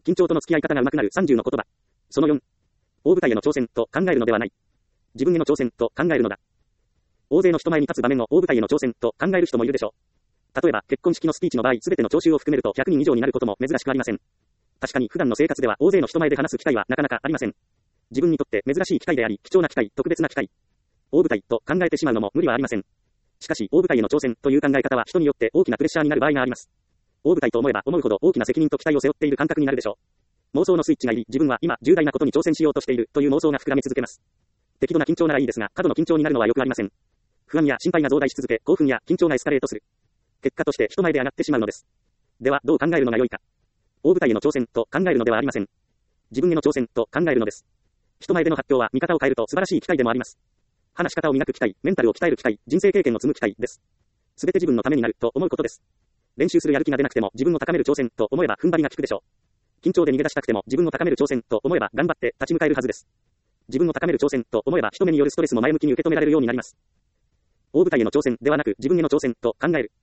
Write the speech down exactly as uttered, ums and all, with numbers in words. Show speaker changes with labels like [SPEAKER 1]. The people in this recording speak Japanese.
[SPEAKER 1] 緊張との付き合い方が上手くなるさんじゅうの言葉。そのよん。大舞台への挑戦と考えるのではない。自分への挑戦と考えるのだ。大勢の人前に立つ場面を大舞台への挑戦と考える人もいるでしょう。例えば、結婚式のスピーチの場合、すべての聴衆を含めるとひゃくにん以上になることも珍しくありません。確かに普段の生活では大勢の人前で話す機会はなかなかありません。自分にとって珍しい機会であり、貴重な機会、特別な機会。大舞台と考えてしまうのも無理はありません。しかし、大舞台への挑戦という考え方は人によって大きなプレッシャーになる場合があります。大舞台と思えば思うほど大きな責任と期待を背負っている感覚になるでしょう。妄想のスイッチが入り、自分は今重大なことに挑戦しようとしているという妄想が膨らみ続けます。適度な緊張ならいいですが、過度の緊張になるのはよくありません。不安や心配が増大し続け、興奮や緊張がエスカレートする。結果として人前で上がってしまうのです。では、どう考えるのが良いか。大舞台への挑戦と考えるのではありません。自分への挑戦と考えるのです。人前での発表は見方を変えると素晴らしい機会でもあります。話し方を磨く機会、メンタルを鍛える機会、人生経験を積む機会です。すべて自分のためになると思うことです。練習するやる気が出なくても自分を高める挑戦と思えば踏ん張りが効くでしょう。緊張で逃げ出したくても自分を高める挑戦と思えば頑張って立ち向かえるはずです。自分を高める挑戦と思えば人目によるストレスも前向きに受け止められるようになります。大舞台への挑戦ではなく自分への挑戦と考える。